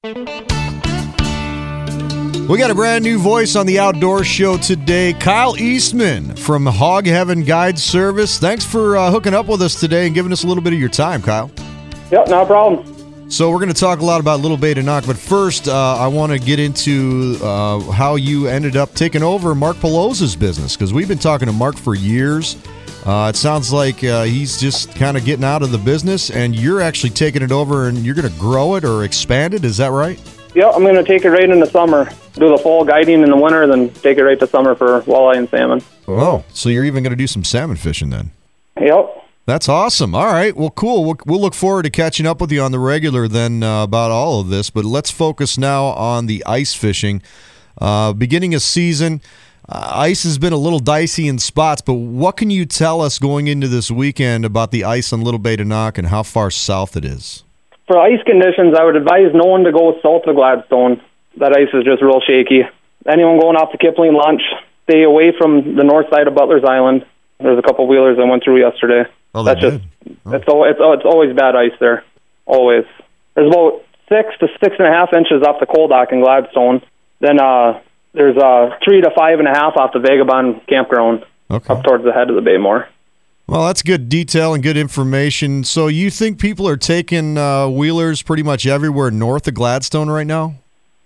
We got a brand new voice on the Outdoor Show today, Kyle Eastman from Hog Heaven Guide Service. Thanks for hooking up with us today and giving us a little bit of your time, Kyle. Yep, no problem. So we're going to talk a lot about Little Bay to Knock, but first I want to get into how you ended up taking over Mark Pelosa's business, because we've been talking to Mark for years. It sounds like he's just kind of getting out of the business, and you're actually taking it over, and you're going to grow it or expand it. Is that right? Yep, I'm going to take it right in the summer. Do the fall guiding in the winter, then take it right to summer for walleye and salmon. Oh, so you're even going to do some salmon fishing then? Yep. That's awesome. All right. Well, cool. We'll look forward to catching up with you on the regular then about all of this. But let's focus now on the ice fishing. Beginning of season, ice has been a little dicey in spots, but what can you tell us going into this weekend about the ice on Little Bay to Knock and how far south it is? For ice conditions, I would advise no one to go south of Gladstone. That ice is just real shaky. Anyone going off to Kipling Launch, stay away from the north side of Butler's Island. There's a couple wheelers I went through yesterday. Oh, that's just it's always bad ice there, always. There's about 6 to 6.5 inches off the coal dock in Gladstone. Then there's 3 to 5.5 off the Vagabond campground, up towards the head of the bay more. Well, that's good detail and good information. So you think people are taking wheelers pretty much everywhere north of Gladstone right now?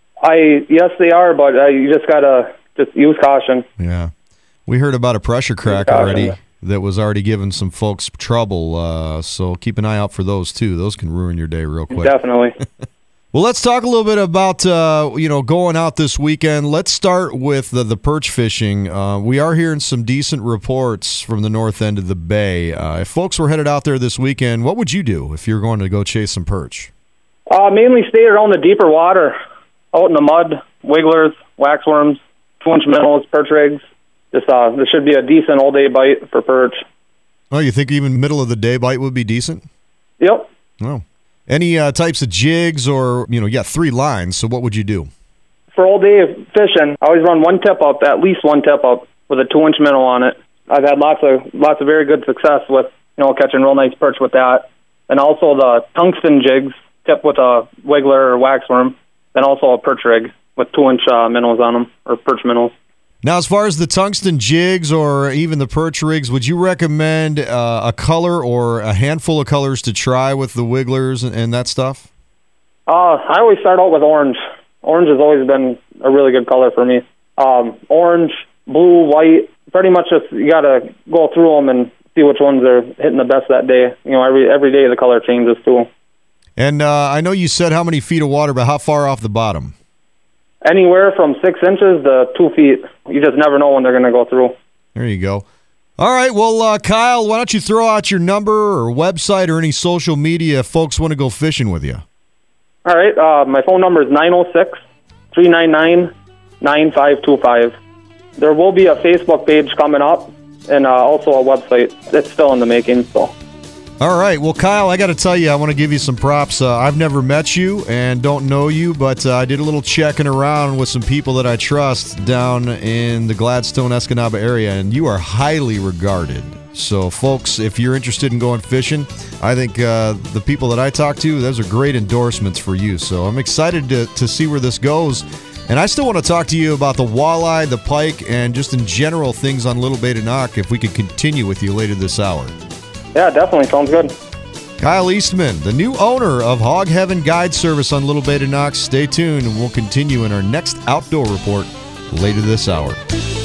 Yes, they are, but you just gotta use caution. Yeah, we heard about a pressure crack already that was already giving some folks trouble. So keep an eye out for those too. Those can ruin your day real quick. Definitely. Well, let's talk a little bit about going out this weekend. Let's start with the perch fishing. We are hearing some decent reports from the north end of the bay. If folks were headed out there this weekend, what would you do if you're going to go chase some perch? Mainly stay around the deeper water, out in the mud, wigglers, waxworms, 2-inch minnows, perch rigs. There should be a decent all-day bite for perch. Oh, you think even middle of the day bite would be decent? Yep. Oh. Any types of jigs or, 3 lines, so what would you do? For all-day fishing, I always run at least one tip-up with a 2-inch minnow on it. I've had lots of very good success with, catching real nice perch with that. And also the tungsten jigs, tip with a wiggler or waxworm, and also a perch rig with 2-inch minnows on them, or perch minnows. Now, as far as the tungsten jigs or even the perch rigs, would you recommend a color or a handful of colors to try with the wigglers and that stuff? I always start out with orange. Orange has always been a really good color for me. Orange, blue, white, pretty much just you got to go through them and see which ones are hitting the best that day. Every day the color changes too. And I know you said how many feet of water, but how far off the bottom? Anywhere from 6 inches to 2 feet. You just never know when they're going to go through. There you go. All right, well, Kyle, why don't you throw out your number or website or any social media if folks want to go fishing with you? All right, my phone number is 906-399-9525. There will be a Facebook page coming up and also a website. It's still in the making, so... All right. Well, Kyle, I got to tell you, I want to give you some props. I've never met you and don't know you, but I did a little checking around with some people that I trust down in the Gladstone, Escanaba area, and you are highly regarded. So, folks, if you're interested in going fishing, I think the people that I talk to, those are great endorsements for you. So I'm excited to see where this goes. And I still want to talk to you about the walleye, the pike, and just in general things on Little Bay to Knock if we could continue with you later this hour. Yeah, definitely. Sounds good. Kyle Eastman, the new owner of Hog Heaven Guide Service on Little Bay to Knock. Stay tuned, and we'll continue in our next outdoor report later this hour.